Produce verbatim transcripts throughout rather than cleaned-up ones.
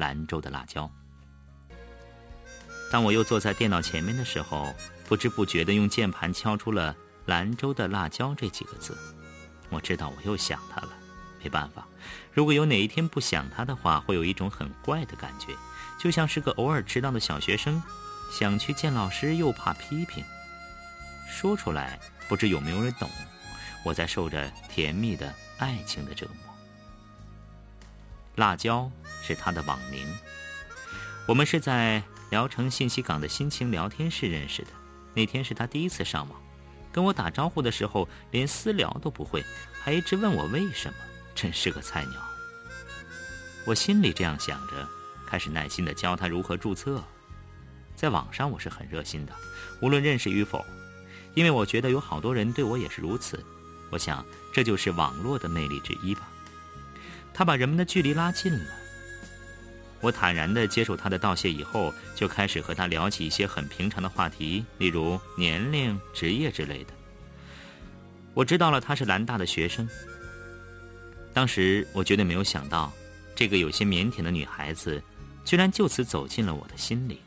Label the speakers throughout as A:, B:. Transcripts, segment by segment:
A: 兰州的辣椒。当我又坐在电脑前面的时候，不知不觉地用键盘敲出了兰州的辣椒这几个字。我知道我又想他了，没办法，如果有哪一天不想他的话，会有一种很怪的感觉，就像是个偶尔迟到的小学生，想去见老师又怕批评。说出来不知有没有人懂，我在受着甜蜜的爱情的折磨。辣椒是他的网名，我们是在聊城信息港的心情聊天室认识的。那天是他第一次上网，跟我打招呼的时候连私聊都不会，还一直问我为什么，真是个菜鸟。我心里这样想着，开始耐心地教他如何注册。在网上我是很热心的，无论认识与否，因为我觉得有好多人对我也是如此。我想这就是网络的魅力之一吧，它把人们的距离拉近了。我坦然地接受他的道谢以后，就开始和他聊起一些很平常的话题，例如年龄、职业之类的。我知道了他是兰大的学生。当时我绝对没有想到，这个有些腼腆的女孩子居然就此走进了我的心里。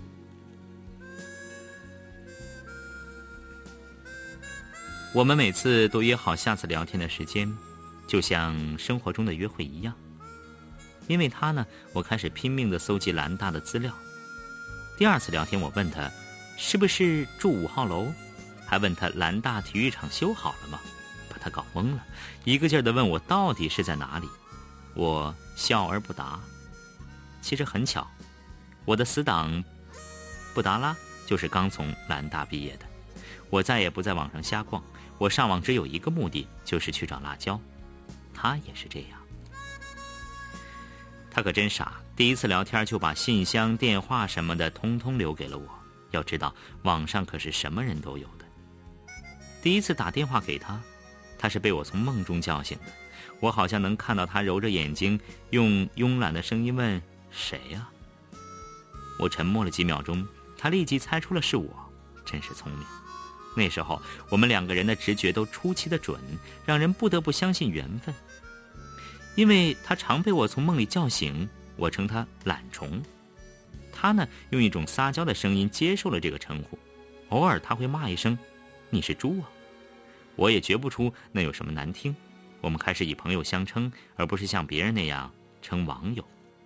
A: 我们每次都约好下次聊天的时间，就像生活中的约会一样。因为他呢，我开始拼命地搜集兰大的资料。第二次聊天，我问他是不是住五号楼，还问他兰大体育场修好了吗，把他搞懵了，一个劲儿地问我到底是在哪里。我笑而不答。其实很巧，我的死党布达拉就是刚从兰大毕业的。我再也不在网上瞎逛，我上网只有一个目的，就是去找辣椒。他也是这样。他可真傻，第一次聊天就把信箱、电话什么的通通留给了我。要知道，网上可是什么人都有的。第一次打电话给他，他是被我从梦中叫醒的。我好像能看到他揉着眼睛，用慵懒的声音问：“谁呀？”我沉默了几秒钟，他立即猜出了是我，真是聪明。那时候我们两个人的直觉都出奇的准，让人不得不相信缘分。因为他常被我从梦里叫醒，我称他懒虫。他呢，用一种撒娇的声音接受了这个称呼，偶尔他会骂一声：“你是猪啊！”我也觉不出那有什么难听。我们开始以朋友相称，而不是像别人那样称网友。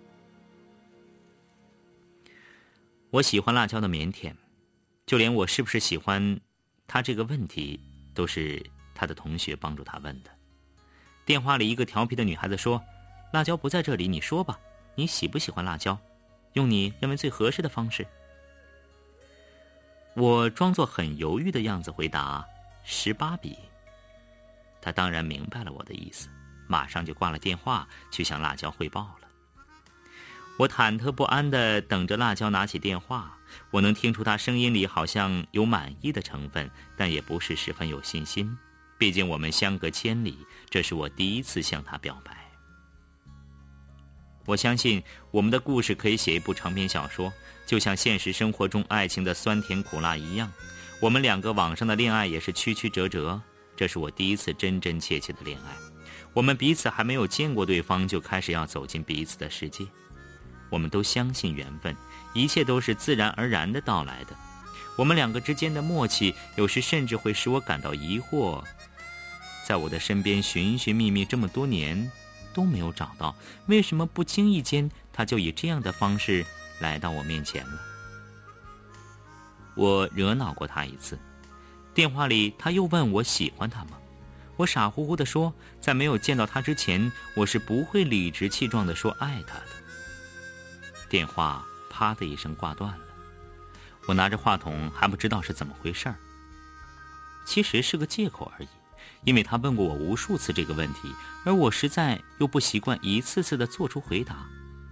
A: 我喜欢辣椒的腼腆，就连我是不是喜欢他这个问题，都是他的同学帮助他问的。电话里一个调皮的女孩子说：“辣椒不在这里，你说吧，你喜不喜欢辣椒？用你认为最合适的方式。”我装作很犹豫的样子回答：“十八笔。”他当然明白了我的意思，马上就挂了电话，去向辣椒汇报了。我忐忑不安地等着辣椒拿起电话，我能听出他声音里好像有满意的成分，但也不是十分有信心。毕竟我们相隔千里，这是我第一次向他表白。我相信我们的故事可以写一部长篇小说，就像现实生活中爱情的酸甜苦辣一样。我们两个网上的恋爱也是曲曲折折，这是我第一次真真切切的恋爱。我们彼此还没有见过对方，就开始要走进彼此的世界。我们都相信缘分，一切都是自然而然的到来的。我们两个之间的默契，有时甚至会使我感到疑惑。在我的身边寻寻觅觅这么多年，都没有找到，为什么不经意间他就以这样的方式来到我面前了？我惹恼过他一次，电话里他又问我喜欢他吗？我傻乎乎地说，在没有见到他之前，我是不会理直气壮地说爱他的。电话啪的一声挂断了，我拿着话筒还不知道是怎么回事儿。其实是个借口而已，因为他问过我无数次这个问题，而我实在又不习惯一次次地做出回答。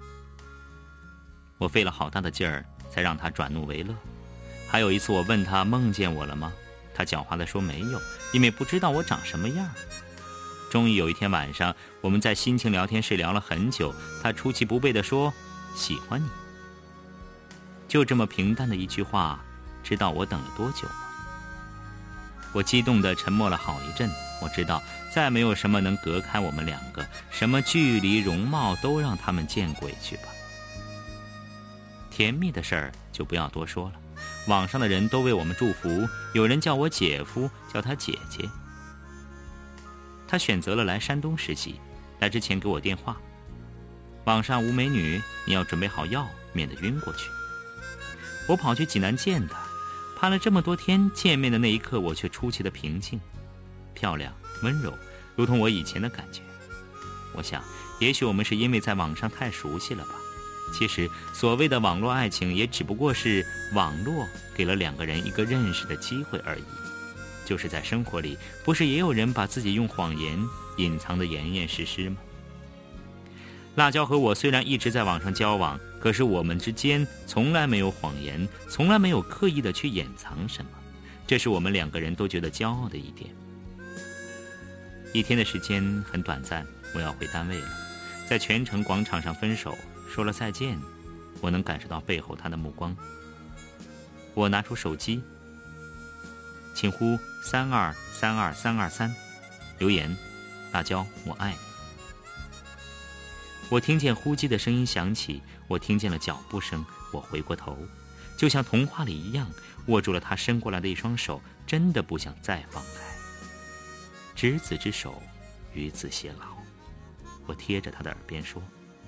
A: 我费了好大的劲儿才让他转怒为乐。还有一次我问他梦见我了吗，他狡猾地说没有，因为不知道我长什么样。终于有一天晚上，我们在心情聊天室聊了很久，他出其不备地说喜欢你。就这么平淡的一句话，知道我等了多久吗？我激动地沉默了好一阵。我知道再没有什么能隔开我们两个，什么距离容貌都让他们见鬼去吧。 甜蜜的事儿就不要多说了，网上的人都为我们祝福，有人叫我姐夫，叫他姐姐。他选择了来山东实习，来之前给我电话，网上无美女，你要准备好药，免得晕过去。我跑去济南见他，盼了这么多天，见面的那一刻，我却出奇的平静，漂亮温柔，如同我以前的感觉。我想也许我们是因为在网上太熟悉了吧。其实所谓的网络爱情也只不过是网络给了两个人一个认识的机会而已。就是在生活里，不是也有人把自己用谎言隐藏得严严实实吗？辣椒和我虽然一直在网上交往，可是我们之间从来没有谎言，从来没有刻意的去掩藏什么，这是我们两个人都觉得骄傲的一点。一天的时间很短暂，我要回单位了，在泉城广场上分手，说了再见，我能感受到背后他的目光。我拿出手机，请呼三二三二三二三，留言：辣椒，我爱你。我听见呼机的声音响起，我听见了脚步声，我回过头，就像童话里一样，握住了他伸过来的一双手，真的不想再放开。执子之手，与子偕老。我贴着他的耳边说。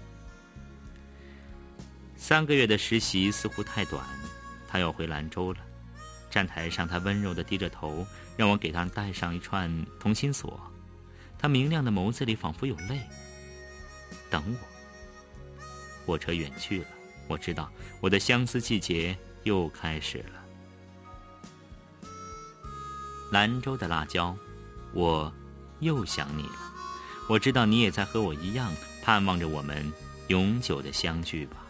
A: 三个月的实习似乎太短，他要回兰州了。站台上，他温柔地低着头，让我给他戴上一串同心锁。他明亮的眸子里仿佛有泪。等我。火车远去了，我知道我的相思季节又开始了。兰州的辣椒，我又想你了。我知道你也在和我一样盼望着我们永久的相聚吧。